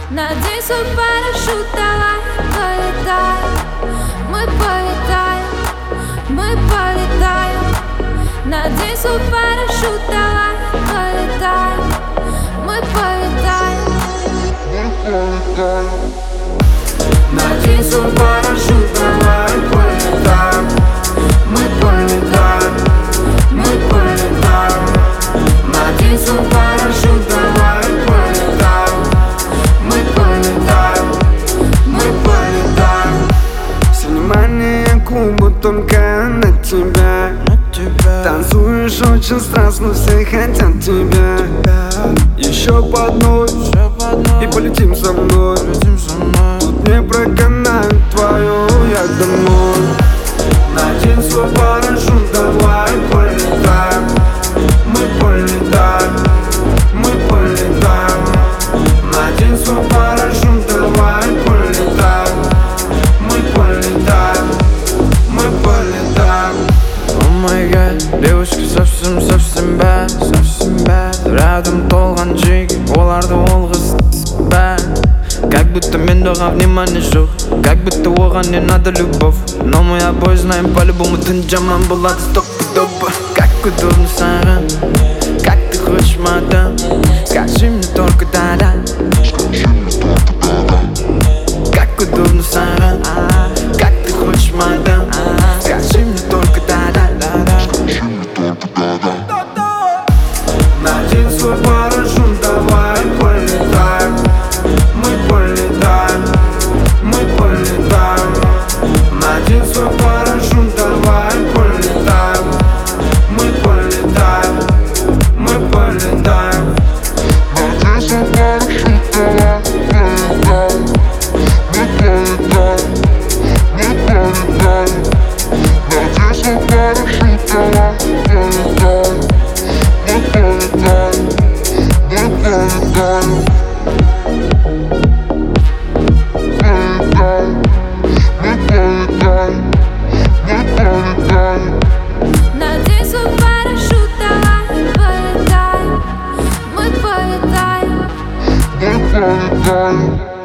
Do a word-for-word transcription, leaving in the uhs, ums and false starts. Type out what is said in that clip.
Надень свой парашют, давай полетаем. Мы полетаем, мы полетаем. Надень свой парашют, давай полетаем. Мы полетаем, мы полетаем. Надень свой парашют, давай полетаем. Мы полетаем, мы полетаем. Надень свой парашют, давай полетаем. Мы полетаем, мы полетаем. Все внимание клуба только на тебя. Танцуешь очень страстно, все хотят тебя. Еще по одной и полетим со мной. Тут не проканает твою, я домой. Надень свой парашют, давай полетаем. Мы полетаем, мы полетаем. Надень свой парашют, давай полетаем. Мы полетаем, мы полетаем. О май гад, девушка совсем-совсем bad, совсем bad. Рядом толған жігіт, оларды ол қыз bad. Как будто мен доған внимание жоқ, как будто оған не надо любовь. Но мы обои знаем, по-любому түн жаман болады стопудово. Как удобно саған, как ты хочешь, мадам. Скажи мне только да-да. Как удобно саған, как ты хочешь, мадам. Скажи мне только да-да. Надень свой парашют, давай полетаем. Мы полетаем, мы полетаем. Надень свой парашют, давай полетаем. Мы полетаем, мы полетаем. Надень свой парашют, давай полетаем. Мы полетаем, мы полетаем. Надень свой парашют, давай полетаем. Мы полетаем, мы полетаем. Надень свой парашют, давай полетаем. Мы полетаем, Мы полетаем.